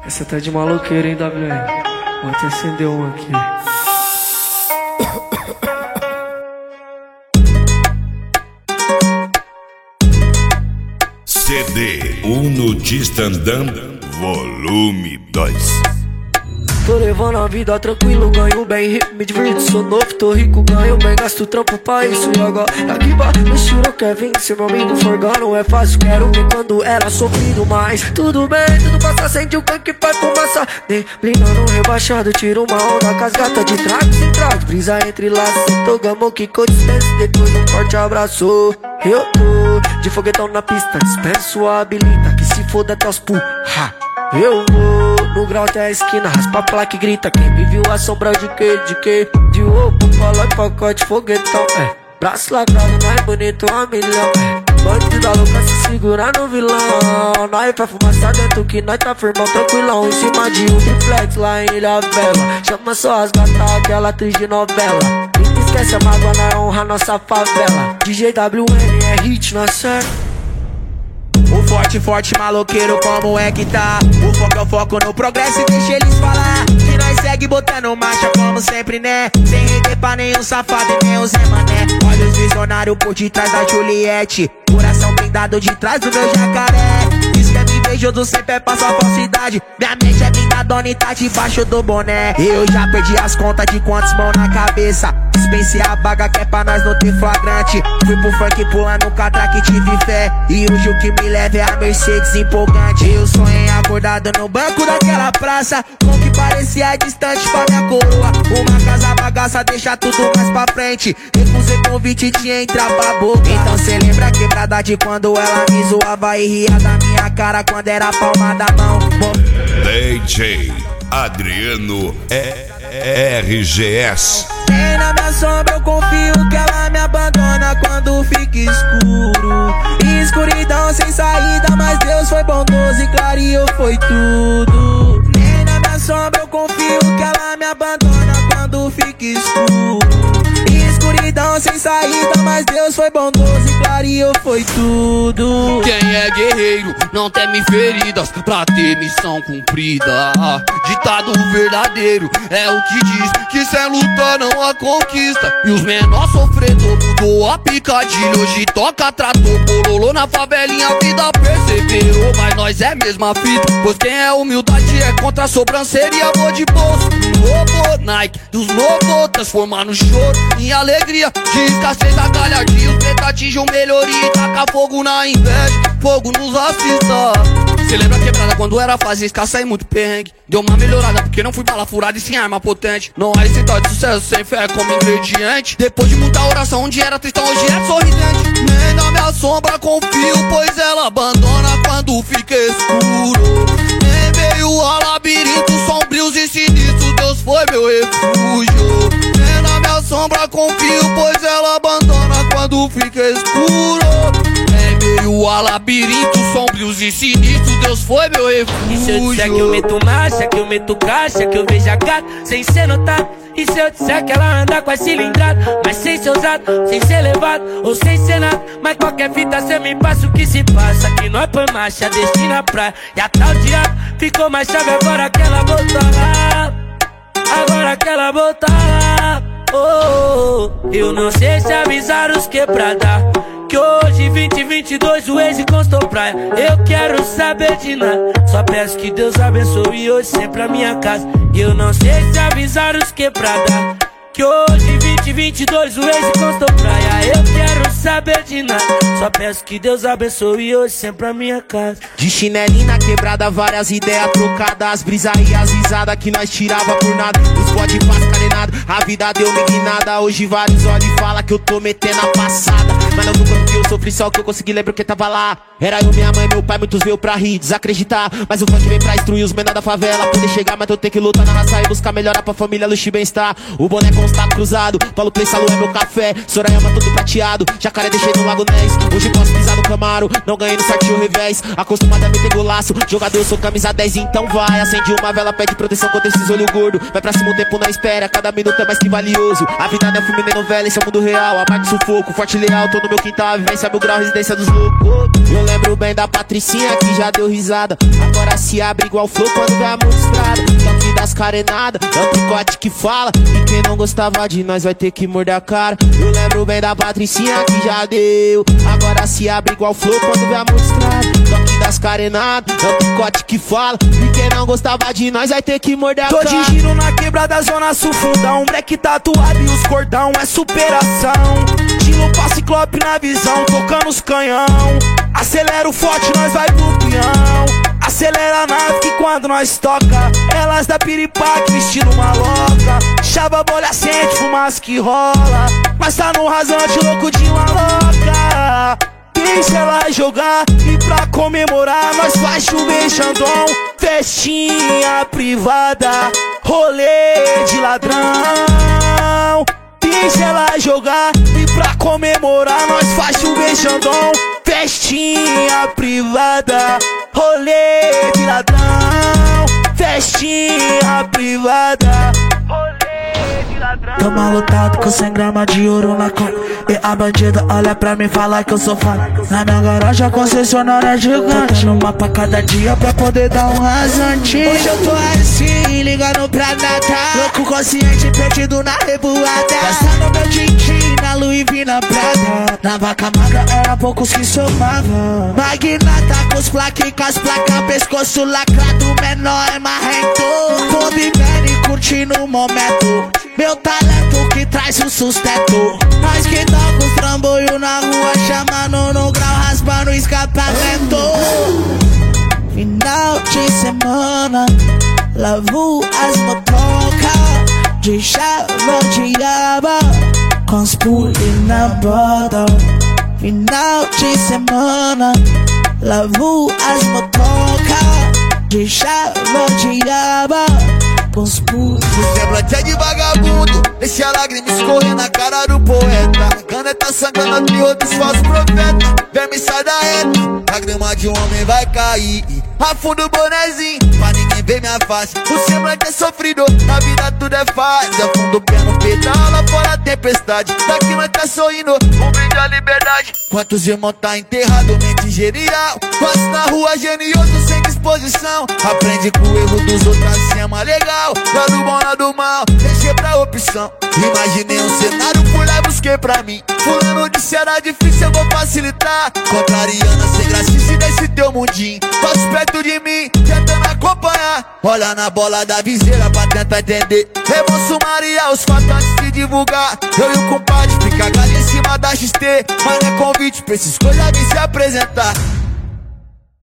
Essa tá de maloqueira, hein, WM? Vou até acender um aqui. CD Uno Distandam Volume 2. Tô levando a vida tranquilo, ganho bem, rico, me divirto, sou novo, tô rico, ganho bem, gasto trampo pra isso. E agora, aqui baixo, juro quer vir, se meu amigo forgar não é fácil, quero ver quando era sofrido, mas tudo bem, tudo passa, sente o que vai começar. Neblina rebaixado, tiro uma onda com as gatas de trago, sem trago, brisa entre laços, togamo que dispense, depois um forte abraço. Eu tô de foguetão na pista, dispenso a habilita, que se foda até os pu, ha. Eu vou no grau até a esquina, raspa a placa e grita. Quem me viu a sombra de quê? De opa, fala pacote, foguetão, braço lacrado, nós bonito a milhão, bandido da louca se segura no vilão. Nós vai fumaça dentro que nós tá firmão, tranquilão. Em cima de um triplex lá em Ilha Bela. Chama só as gatas, aquela atriz de novela. Ninguém esquece a mágoa, nós honra nossa favela. DJ WM é hit na série. O forte, maloqueiro, como é que tá? O foco é o foco no progresso e deixa eles falar. Que nós segue botando marcha como sempre, né? Sem render pra nenhum safado e nem o Zé Mané. Olha os visionários por detrás da Juliette. Coração blindado de trás do meu jacaré. Diz que é me invejoso, sempre passa a falsidade. Minha mente é blindadona e tá debaixo do boné. Eu já perdi as contas de quantos mão na cabeça. Dispensei a baga que é pra nós não ter flagrante. Fui pro funk pulando catraque, tive fé. E hoje o que me leva é a Mercedes empolgante. Eu sonhei acordado no banco daquela praça, com que parecia distante pra minha coroa. Uma casa bagaça, deixa tudo mais pra frente. Recusei convite de entrar pra boca. Então cê lembra a quebrada de quando ela me zoava e ria da minha cara quando era palma da mão. DJ Adriano RGS. Nem na minha sombra eu confio que ela me abandona quando fica escuro. Escuridão sem saída, mas Deus foi bondoso e clareou foi tudo. Nem na minha sombra eu confio que ela me abandona quando fica escuro. Escuridão sem saída, mas Deus foi bondoso e clareou foi tudo. Quem é guerreiro não teme feridas pra ter missão cumprida. Ditado verdadeiro é o que diz que sem luta não há conquista. E os menores sofredor mudou a picadilha, hoje toca trator. Bololô na favelinha, a vida perseverou, mas nós é mesma fita. Pois quem é humildade é contra a sobrancelha e amor de bolso. Novo Nike dos novos transformar no choro em alegria. De escassez a galhardia, os pretos atingem melhoria e taca fogo na inveja, fogo nos racistas. Cê lembra a quebrada quando era fase escassa e muito perrengue? Deu uma melhorada porque não fui bala furada e sem arma potente. Não há receita de sucesso sem fé como ingrediente. Depois de muita oração, onde era tristão, hoje é sorridente. Nem na minha sombra confio, pois ela abandona quando fica escuro. Nem meio a labirintos sombrios e sinistros, Deus foi meu refúgio. Nem na minha sombra confio, pois ela abandona quando fica escuro. Nem meio a labirintos sombrios e sinistros, Deus foi meu refúgio. E se eu disser que eu meto marcha, que eu meto caixa, que eu vejo a gata sem ser notado? E se eu disser que ela anda com a cilindrada, mas sem ser usado, sem ser levado ou sem ser nada? Mas qualquer fita cê me passa o que se passa. Que nós põe marcha, destina a praia. E a tal diabo ficou mais chave agora que ela botou lá. Agora que ela botou lá. Oh, eu não sei se avisar os quebrada que hoje 2022 o Waze constou praia. Eu quero saber de nada, só peço que Deus abençoe hoje sempre a minha casa. Eu não sei se avisar os quebrada que hoje 2022 o Waze constou praia. Eu quero saber de nada, só peço que Deus abençoe hoje sempre a minha casa. De chinelinho na quebrada, várias ideias trocadas. As brisa e as risadas que nós tirava por nada. Os bode faz carenado, a vida deu uma guinada. Hoje vários olhos e fala que eu tô metendo a passada. Mas não do quanto que eu sofri, só que eu consegui lembrar que tava lá. Era eu, minha mãe, meu pai, muitos veio pra rir, desacreditar. Mas o funk vem pra instruir os menores da favela. Poder chegar, mas eu tenho que lutar na raça e buscar melhorar pra família, luxo e bem-estar. O boné com os tacos cruzado, Paulo Play, Salu é meu café. Sorayama todo prateado, Jacaré deixei no Lago Nés. Hoje posso pisar no Camaro, não ganhei no sorteio revés. Acostumado a meter golaço, jogador eu sou camisa 10. Então vai, acende uma vela, pede proteção contra esses olhos gordos. Vai pra cima o tempo na espera, cada minuto é mais que valioso. A vida não é filme nem novela, esse é o mundo real. A parte sufoco, forte e leal, tô no meu quintal, a vivência, meu grau, residência dos loucos. Eu lembro bem da Patricinha que já deu risada. Agora se abre igual flor quando vê a mostrada. Toque das carenadas, é o picote que fala. E quem não gostava de nós vai ter que morder a cara. Eu lembro bem da Patricinha que já deu. Agora se abre igual flor quando vê a mostrada. Toque das carenadas, é o picote que fala. E quem não gostava de nós vai ter que morder a cara. Tô de giro na quebrada, zona sul, fundão. Black tatuado e os cordão, é superação. Tiro pra ciclope na visão, tocando os canhão. Acelera o forte, nós vai pro peão. Acelera a nave que quando nós toca, elas da piripaque vestindo maloca. Chava, bolha, sente, fumaça que rola. Mas tá no rasante, louco de uma louca. Deixa ela jogar e pra comemorar nós faz chover Xandão. Festinha privada, rolê de ladrão. Deixa ela jogar e pra comemorar nós faz chover Xandão. Festinha privada, rolê de ladrão. Festinha privada, rolê de ladrão. Tamo lotado com 100 gramas de ouro na cola. E a bandida olha pra mim e fala que eu sou foda. Na minha garagem a concessionária é gigante. Tô uma pra cada dia pra poder dar um rasante. Hoje eu tô assim, ligando pra Natal. Louco consciente, perdido na revoada. Gastando meu din-din na Louis V na Prada. Na vaca magra era poucos que somavam. Magnata com os plaques, com as placas. Pescoço lacrado, menor é marrento. Tô vivendo e curtindo o momento. Meu talento que traz o sustento. Nós que toca os trambolho na rua, chamando no grau, raspando o escapamento. Final de semana, lavo as motocas de chava de aba, com os puli na bota. Final de semana, lavo as motocas de chava de aba, com os puli. O semblante é de vagabundo, deixa a lágrima escorrer na cara do poeta. Caneta sangrando de outros falsos profetas. Verme sai da reta, lágrima de um homem vai cair. Afunda o bonezinho, pra ninguém ver minha face. O semblante é sofrido, na vida tudo é fácil. Afunda o pé no peito, lá fora a tempestade. Daqui nós tá sorrindo, um brinde à liberdade. Quantos irmãos tá enterrado, mente genial. Quase na rua genioso, sem disposição. Aprende com o erro dos outros, assim é mais legal. Lado bom, lado mal, deixei pra opção. Imaginei um cenário, fui lá e busquei pra mim. Fulano disse era difícil, eu vou facilitar. Contrariana, sem gracice desse teu mundinho. Passo perto de mim, tentando acompanhar. Olha na bola da viseira pra tentar entender. Eu vou sumariar os fatos antes de divulgar. Eu e o compadre fica galho em cima da XT. Mas não é convite pra esses coisas vir se apresentar.